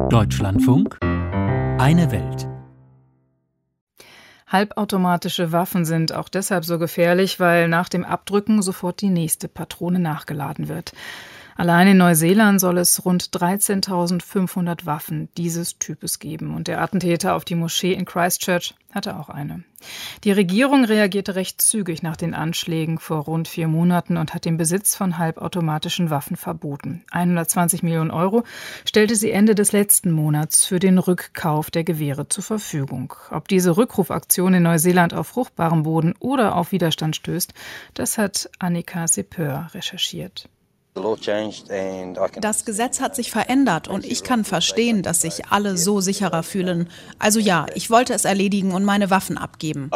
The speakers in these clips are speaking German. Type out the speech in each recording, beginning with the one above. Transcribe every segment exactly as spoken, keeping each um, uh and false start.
Deutschlandfunk, eine Welt. Halbautomatische Waffen sind auch deshalb so gefährlich, weil nach dem Abdrücken sofort die nächste Patrone nachgeladen wird. Allein in Neuseeland soll es rund dreizehntausendfünfhundert Waffen dieses Types geben. Und der Attentäter auf die Moschee in Christchurch hatte auch eine. Die Regierung reagierte recht zügig nach den Anschlägen vor rund vier Monaten und hat den Besitz von halbautomatischen Waffen verboten. hundertzwanzig Millionen Euro stellte sie Ende des letzten Monats für den Rückkauf der Gewehre zur Verfügung. Ob diese Rückrufaktion in Neuseeland auf fruchtbarem Boden oder auf Widerstand stößt, das hat Annika Sepeur recherchiert. Das Gesetz hat sich verändert und ich kann verstehen, dass sich alle so sicherer fühlen. Also ja, ich wollte es erledigen und meine Waffen abgeben.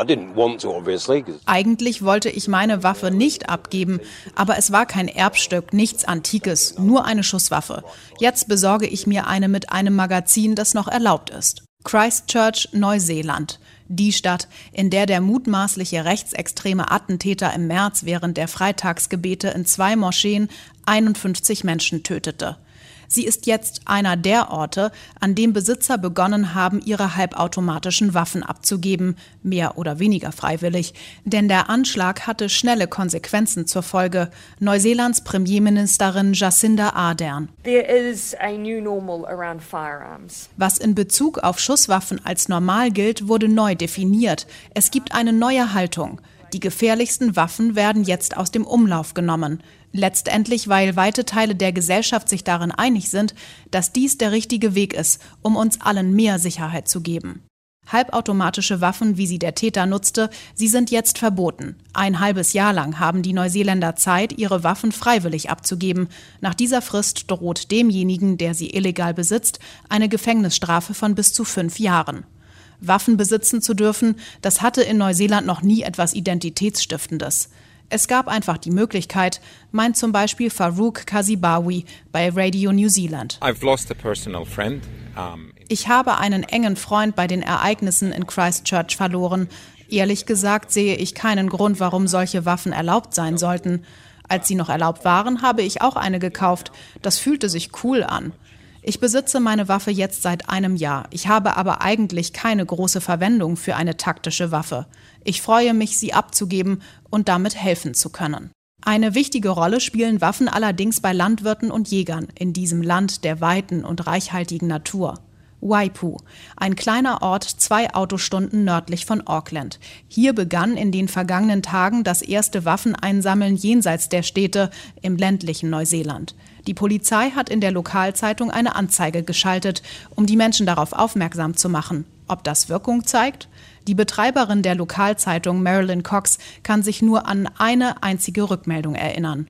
Eigentlich wollte ich meine Waffe nicht abgeben, aber es war kein Erbstück, nichts Antikes, nur eine Schusswaffe. Jetzt besorge ich mir eine mit einem Magazin, das noch erlaubt ist. Christchurch, Neuseeland. Die Stadt, in der der mutmaßliche rechtsextreme Attentäter im März während der Freitagsgebete in zwei Moscheen einundfünfzig Menschen tötete. Sie ist jetzt einer der Orte, an dem Besitzer begonnen haben, ihre halbautomatischen Waffen abzugeben, mehr oder weniger freiwillig. Denn der Anschlag hatte schnelle Konsequenzen zur Folge. Neuseelands Premierministerin Jacinda Ardern. There is a new normal around firearms. Was in Bezug auf Schusswaffen als normal gilt, wurde neu definiert. Es gibt eine neue Haltung. Die gefährlichsten Waffen werden jetzt aus dem Umlauf genommen. Letztendlich, weil weite Teile der Gesellschaft sich darin einig sind, dass dies der richtige Weg ist, um uns allen mehr Sicherheit zu geben. Halbautomatische Waffen, wie sie der Täter nutzte, sie sind jetzt verboten. Ein halbes Jahr lang haben die Neuseeländer Zeit, ihre Waffen freiwillig abzugeben. Nach dieser Frist droht demjenigen, der sie illegal besitzt, eine Gefängnisstrafe von bis zu fünf Jahren. Waffen besitzen zu dürfen, das hatte in Neuseeland noch nie etwas Identitätsstiftendes. Es gab einfach die Möglichkeit, meint zum Beispiel Farouk Kasibawi bei Radio New Zealand. I've lost a personal friend. Um, ich habe einen engen Freund bei den Ereignissen in Christchurch verloren. Ehrlich gesagt sehe ich keinen Grund, warum solche Waffen erlaubt sein sollten. Als sie noch erlaubt waren, habe ich auch eine gekauft. Das fühlte sich cool an. Ich besitze meine Waffe jetzt seit einem Jahr. Ich habe aber eigentlich keine große Verwendung für eine taktische Waffe. Ich freue mich, sie abzugeben und damit helfen zu können. Eine wichtige Rolle spielen Waffen allerdings bei Landwirten und Jägern in diesem Land der weiten und reichhaltigen Natur. Waipu, ein kleiner Ort zwei Autostunden nördlich von Auckland. Hier begann in den vergangenen Tagen das erste Waffeneinsammeln jenseits der Städte im ländlichen Neuseeland. Die Polizei hat in der Lokalzeitung eine Anzeige geschaltet, um die Menschen darauf aufmerksam zu machen. Ob das Wirkung zeigt? Die Betreiberin der Lokalzeitung, Marilyn Cox, kann sich nur an eine einzige Rückmeldung erinnern.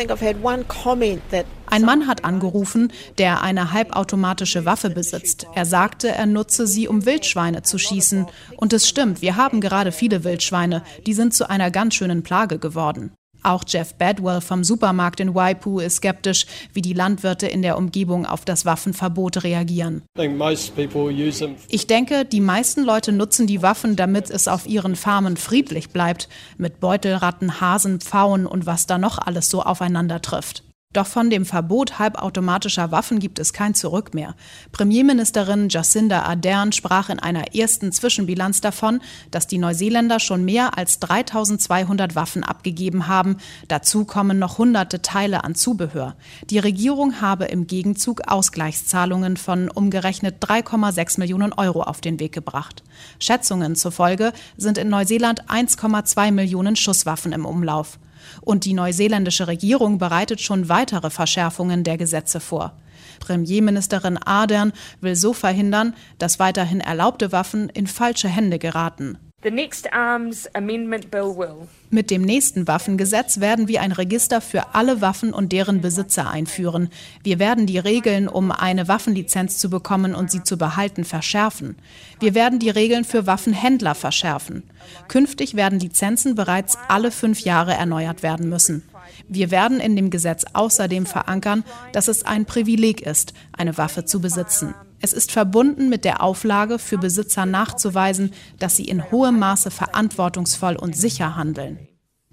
Ein Mann hat angerufen, der eine halbautomatische Waffe besitzt. Er sagte, er nutze sie, um Wildschweine zu schießen. Und es stimmt, wir haben gerade viele Wildschweine. Die sind zu einer ganz schönen Plage geworden. Auch Jeff Badwell vom Supermarkt in Waipu ist skeptisch, wie die Landwirte in der Umgebung auf das Waffenverbot reagieren. Ich denke, die meisten Leute nutzen die Waffen, damit es auf ihren Farmen friedlich bleibt, mit Beutelratten, Hasen, Pfauen und was da noch alles so aufeinander trifft. Doch von dem Verbot halbautomatischer Waffen gibt es kein Zurück mehr. Premierministerin Jacinda Ardern sprach in einer ersten Zwischenbilanz davon, dass die Neuseeländer schon mehr als dreitausendzweihundert Waffen abgegeben haben. Dazu kommen noch hunderte Teile an Zubehör. Die Regierung habe im Gegenzug Ausgleichszahlungen von umgerechnet drei Komma sechs Millionen Euro auf den Weg gebracht. Schätzungen zufolge sind in Neuseeland eins Komma zwei Millionen Schusswaffen im Umlauf. Und die neuseeländische Regierung bereitet schon weitere Verschärfungen der Gesetze vor. Premierministerin Ardern will so verhindern, dass weiterhin erlaubte Waffen in falsche Hände geraten. The next Arms Amendment Bill will. Mit dem nächsten Waffengesetz werden wir ein Register für alle Waffen und deren Besitzer einführen. Wir werden die Regeln, um eine Waffenlizenz zu bekommen und sie zu behalten, verschärfen. Wir werden die Regeln für Waffenhändler verschärfen. Künftig werden Lizenzen bereits alle fünf Jahre erneuert werden müssen. Wir werden in dem Gesetz außerdem verankern, dass es ein Privileg ist, eine Waffe zu besitzen. Es ist verbunden mit der Auflage, für Besitzer nachzuweisen, dass sie in hohem Maße verantwortungsvoll und sicher handeln.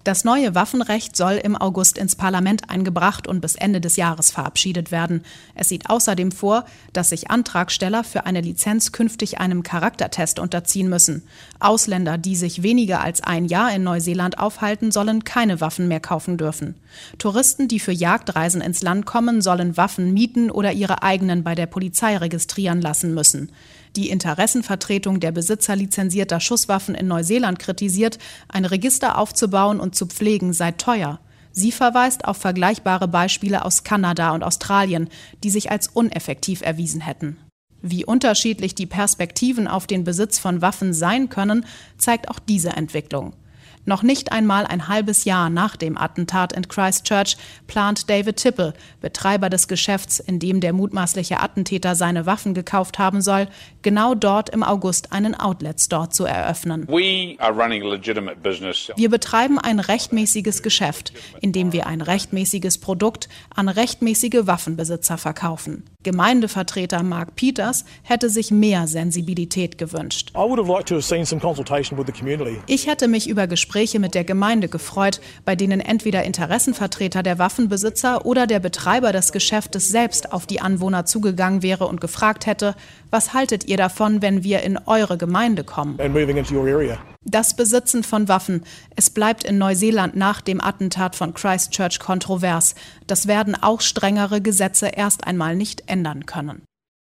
Das neue Waffenrecht soll im August ins Parlament eingebracht und bis Ende des Jahres verabschiedet werden. Es sieht außerdem vor, dass sich Antragsteller für eine Lizenz künftig einem Charaktertest unterziehen müssen. Ausländer, die sich weniger als ein Jahr in Neuseeland aufhalten, sollen keine Waffen mehr kaufen dürfen. Touristen, die für Jagdreisen ins Land kommen, sollen Waffen mieten oder ihre eigenen bei der Polizei registrieren lassen müssen. Die Interessenvertretung der Besitzer lizenzierter Schusswaffen in Neuseeland kritisiert, ein Register aufzubauen und zu pflegen sei teuer. Sie verweist auf vergleichbare Beispiele aus Kanada und Australien, die sich als uneffektiv erwiesen hätten. Wie unterschiedlich die Perspektiven auf den Besitz von Waffen sein können, zeigt auch diese Entwicklung. Noch nicht einmal ein halbes Jahr nach dem Attentat in Christchurch plant David Tipple, Betreiber des Geschäfts, in dem der mutmaßliche Attentäter seine Waffen gekauft haben soll, genau dort im August einen Outlet-Store zu eröffnen. We are running a legitimate business. Wir betreiben ein rechtmäßiges Geschäft, in dem wir ein rechtmäßiges Produkt an rechtmäßige Waffenbesitzer verkaufen. Gemeindevertreter Mark Peters hätte sich mehr Sensibilität gewünscht. Ich hätte mich über Gespräche mit der Gemeinde gefreut, bei denen entweder Interessenvertreter der Waffenbesitzer oder der Betreiber des Geschäftes selbst auf die Anwohner zugegangen wäre und gefragt hätte, was haltet ihr davon, wenn wir in eure Gemeinde kommen? Das Besitzen von Waffen, es bleibt in Neuseeland nach dem Attentat von Christchurch kontrovers. Das werden auch strengere Gesetze erst einmal nicht ändern können.